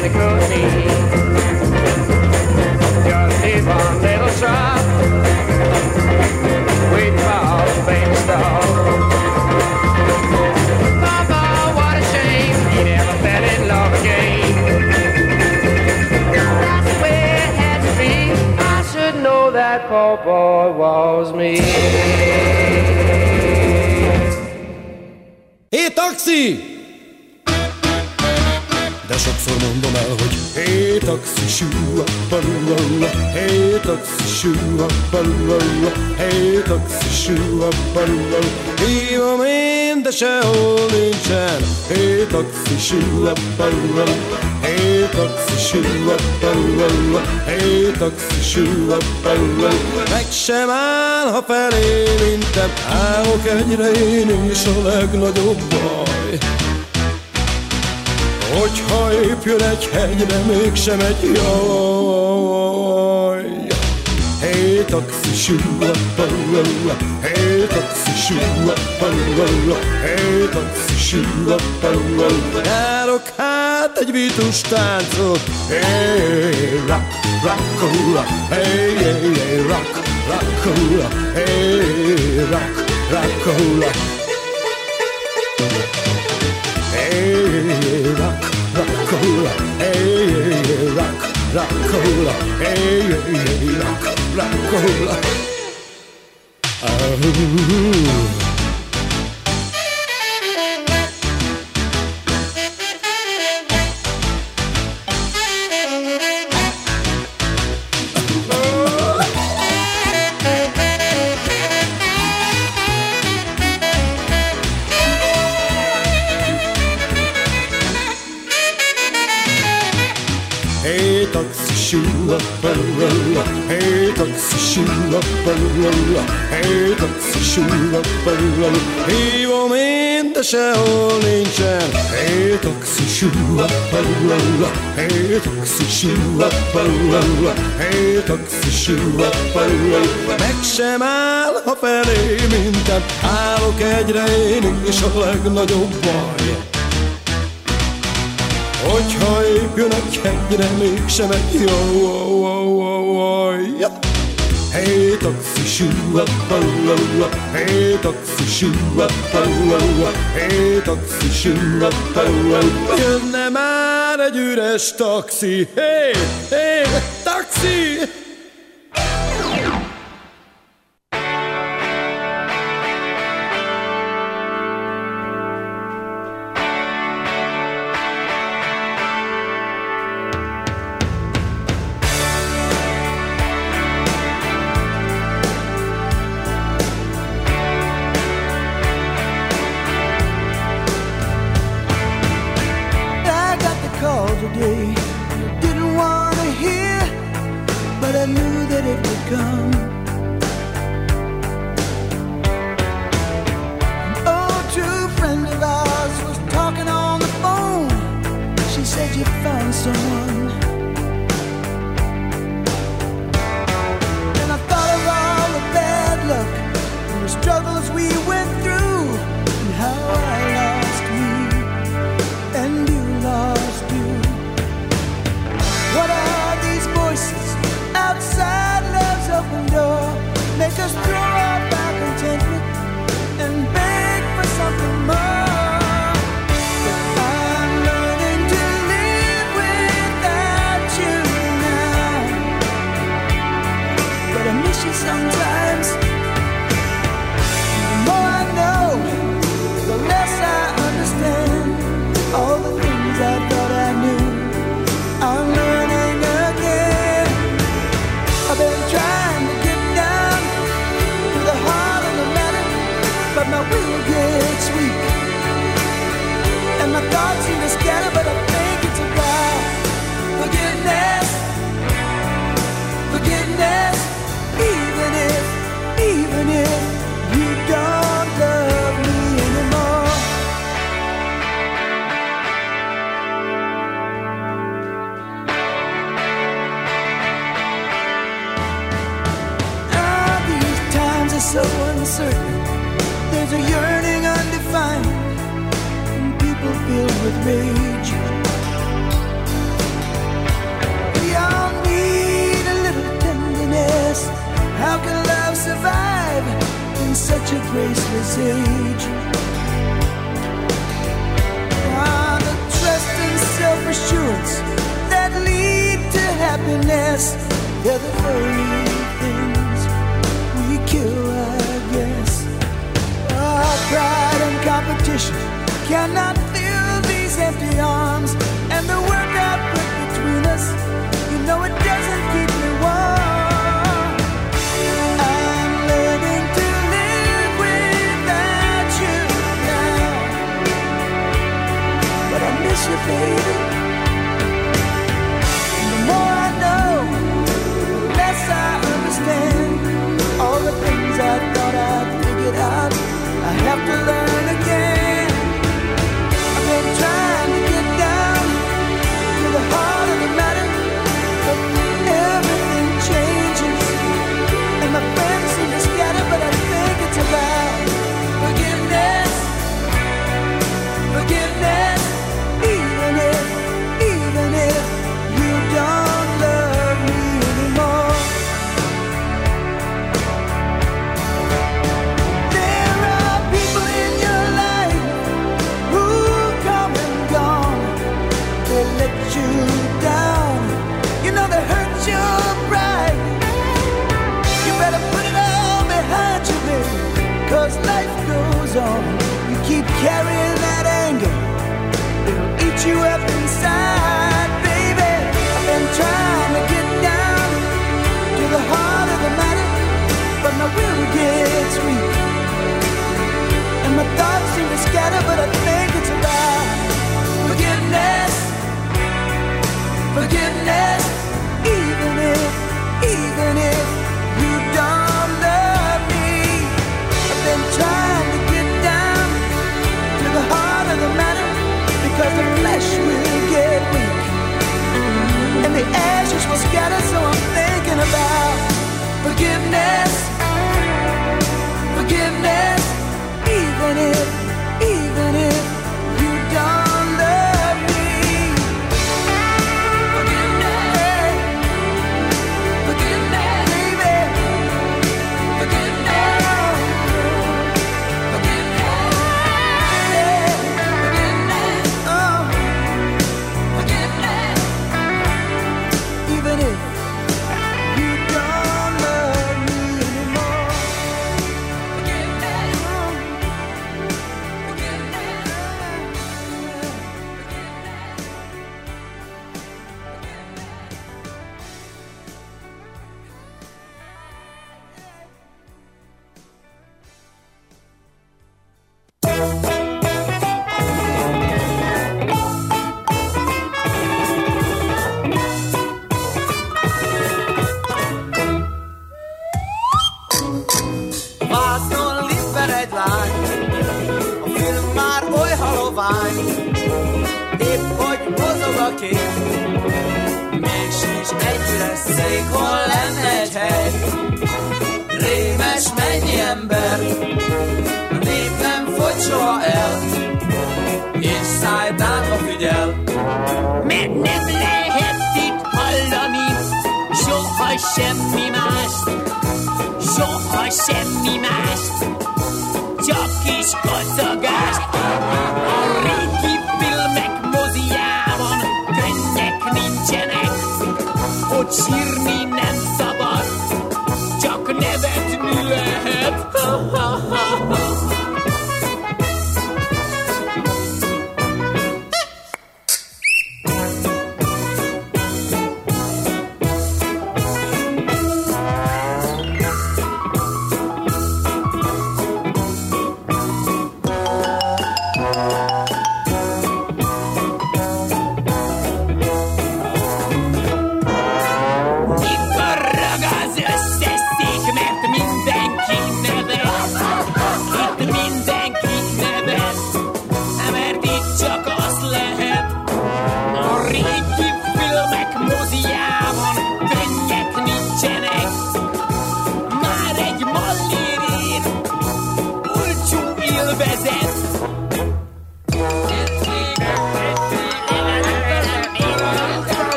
Santa Cruz just leave one little drop, wait for the baby star. Mama, what a shame, he never fell in love again. That's the way it had to be. I should know that poor boy was me. Hé, taxi! De sokszor mondom el, hogy hé, taxi, sűa, palula, hé, taxi, sűa, palula, hé, taxi, sűa, palula. Hívom én, de sehol nincsen, hé, taxi, sűa, palula, hé, taxi, sűa, palula, hé, taxi, sűa, palula. Meg sem áll, ha felé intem, állok egyre én is a legnagyobb baj. Hogyha épp jön egy hegyre, mégsem egy jaj. Hé, taxi, sűa, palula, hé, taxi, sűa, palula, hé, taxi, sűa, palula. Járok hát egy vítus táncot, hé, rock, rockula, hé, rock, rockula, hé, rock, rockula. Hey, rock, rock-a-hula. Hey, rock, rock-a-hula. Hey, rock, rock-a-hula. Hey, taxi, shoo up, palula. Hey, taxi, shoo up, palula. Hey, taxi, shoo up, palula. Hívom én, de sehol nincsen. Hey, taxi, shoo up, palula. Hey, taxi, shoo up, palula. Hey, taxi, shoo up, palula. Meg sem áll, ha felé minden. Állok egyre én is a legnagyobb baj. Hogyha épp jön egy hegyre, mégsem egy jaj. Hey, taxi, sűa, palula. Hey, taxi, sűa, palula. Hey, taxi, sűa, palula. Jönne már egy üres taxi. Hey, hey, taxi! this age. The trust and self-assurance that lead to happiness, they're the very things we kill, I guess. Pride and competition cannot fill these empty arms, and the work I put between us, you know it doesn't keep me warm. I'm learning to live without you now, but I miss you, baby. And the more I know, the less I understand all the things I thought I'd figured out. I have to learn again. I've been trying to get down to the heart of the matter, but everything changes, and my friends seem to scatter, but I think it's about forgiveness, forgiveness, even if you don't love me anymore. You down, you know they hurt your pride. You better put it all behind you, baby, 'cause life goes on. You keep carrying that anger, it'll eat you up inside, baby. I've been trying to get down to the heart of the matter, but my will gets weak, and my thoughts seem to scatter, but I think it's about forgiveness. Forgiveness, even if you don't love me. I've been trying to get down to the heart of the matter, because the flesh will get weak, and the ashes will scatter, so I'm thinking about forgiveness, forgiveness, even if you don't love me.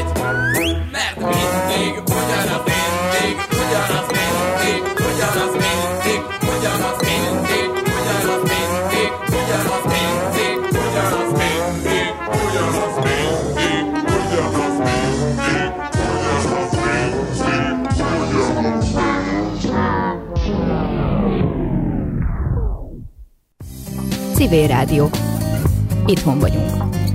megy, mert mindig ugyanaz, mindig ugyanaz, mindig ugyanaz, mindig ugyanaz, mindig ugyanaz, mindig ugyanaz, mindig ugyanaz, mindig ugyanaz, mindig ugyanaz, Civil Rádió. Itthon vagyunk.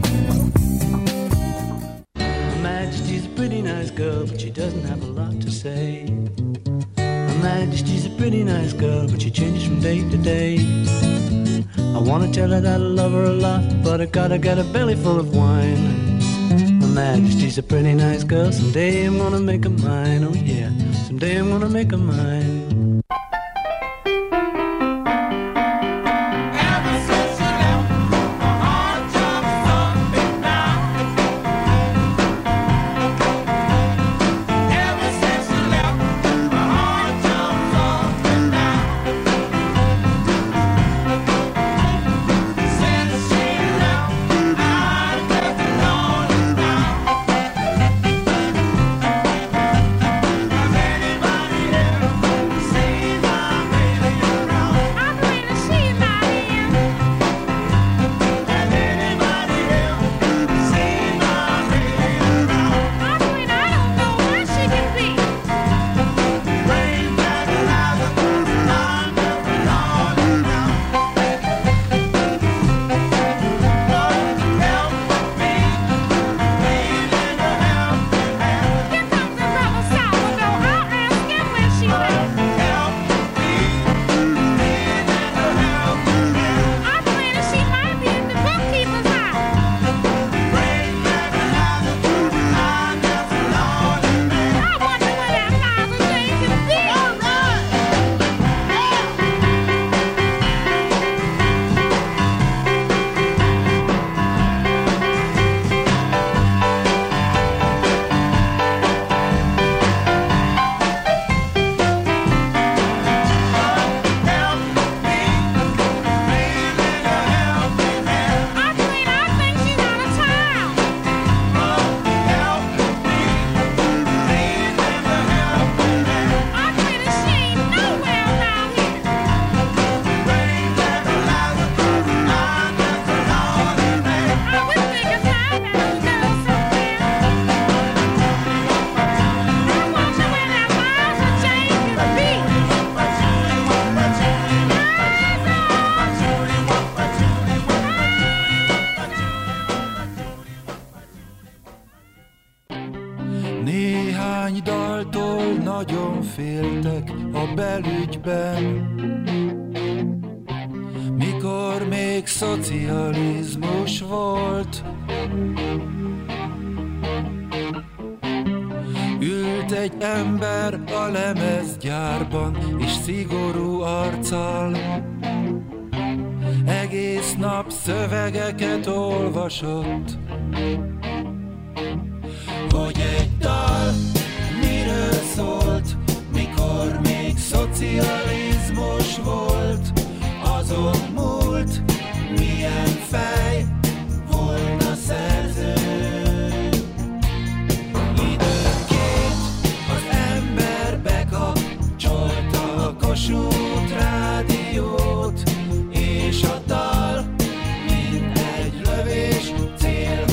Majesty's a pretty nice girl, but she doesn't have a lot to say. Her Majesty's a pretty nice girl, but she changes from day to day. I wanna tell her that I love her a lot, but I gotta get a belly full of wine. Her Majesty's a pretty nice girl, someday I'm gonna make her mine, oh yeah, someday I'm gonna make her mine. Néhány daltól nagyon féltek a belügyben, mikor még szocializmus volt. Ült egy ember a lemezgyárban, és szigorú arccal egész nap szövegeket olvasott. Hogy egy dal miről szólt, mikor még szocializmus volt, azon múlt, milyen fej volt a szerző. Időnként az ember bekapcsolta a Kossuth rádiót, és a dal, mint egy lövés, célhoz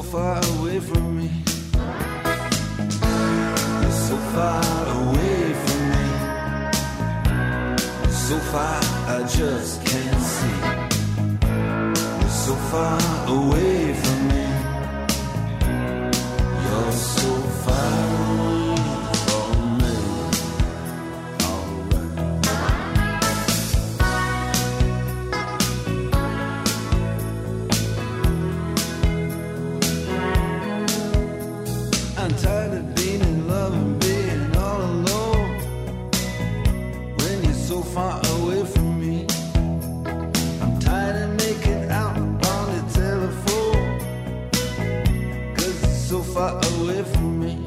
far away from me. You're so far away from me. So far I just can't see. You're so far away from me. You're so far away from me. I'm tired of being in love and being all alone when you're so far away from me. I'm tired of making out on the telephone 'cause you're so far away from me.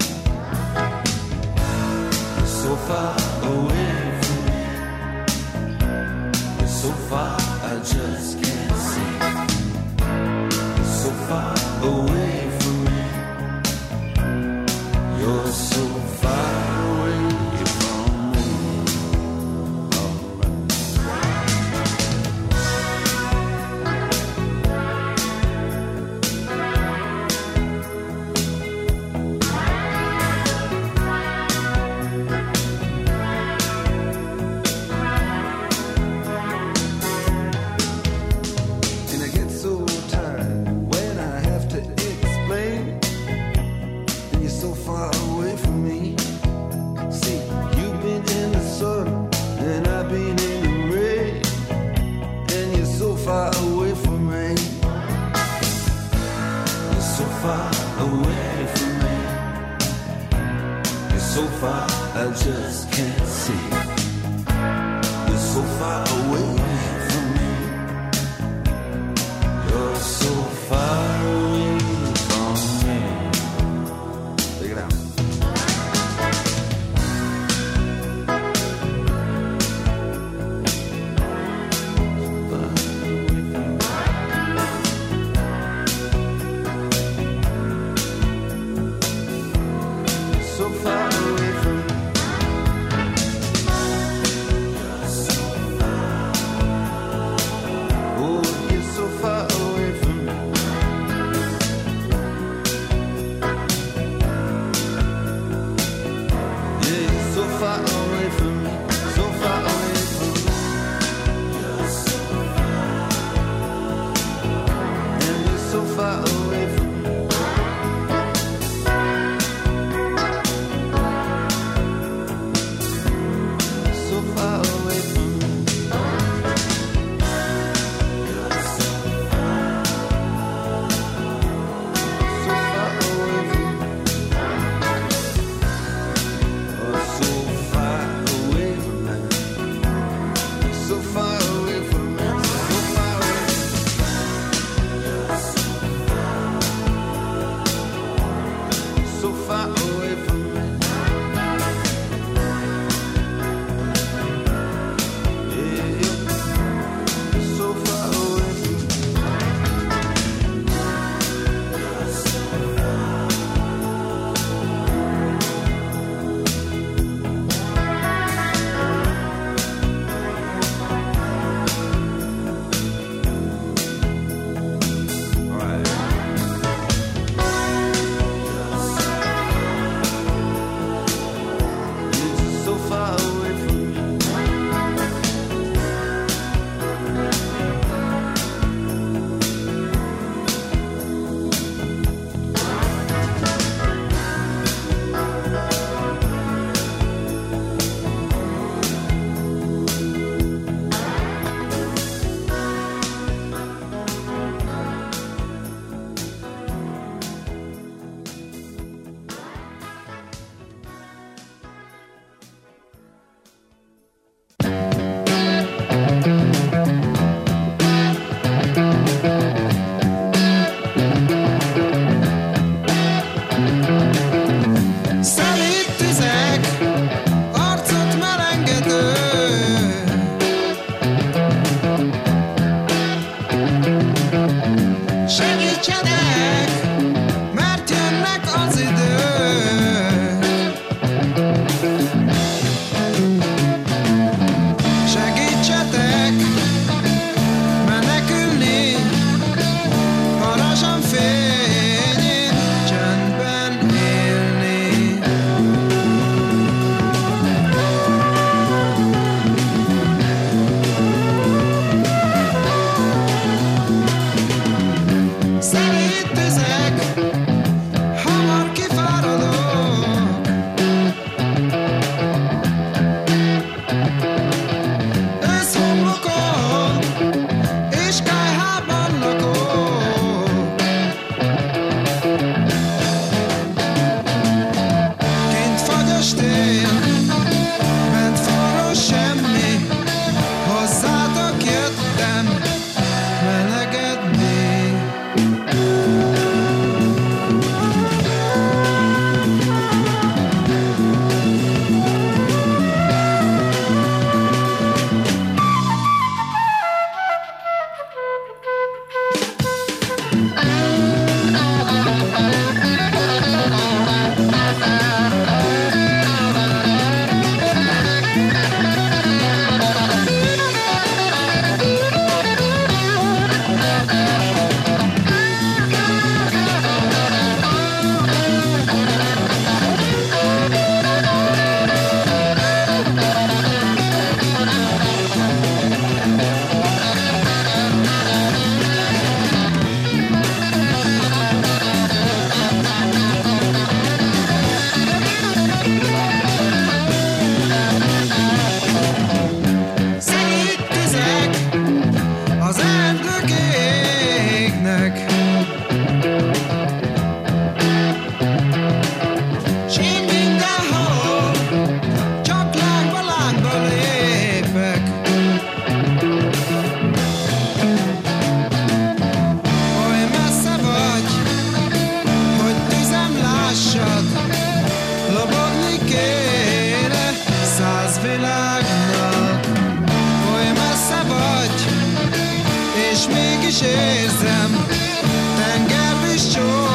You're so far away from me. You're so far I just can't see. You're so far away from me. You're so far away from me. And I get so tired when I have to explain. And you're so far away from me. See, you've been in the sun and I've been in the rain. And you're so far away from me. You're so far away from me. You're so far I just can't see. You're so far away from me. You're so far away from me. Take it out. So far away from me. Oh, you're so far away from me. Yeah, you're so far away from me. So far away from me. And you're so far away from me. So far away from me. So far away from me. Oh, so far away from me. So far away from me. So far away from me. So far away from me. Yeah, so far away from me. All right. You're so far away from me. Szelíd tüzek, arcot melengető. Segítsenek, mert jönnek az idők. Segítsetek, menekülni varázsam fényében. mégis érzem, tengervíz csók.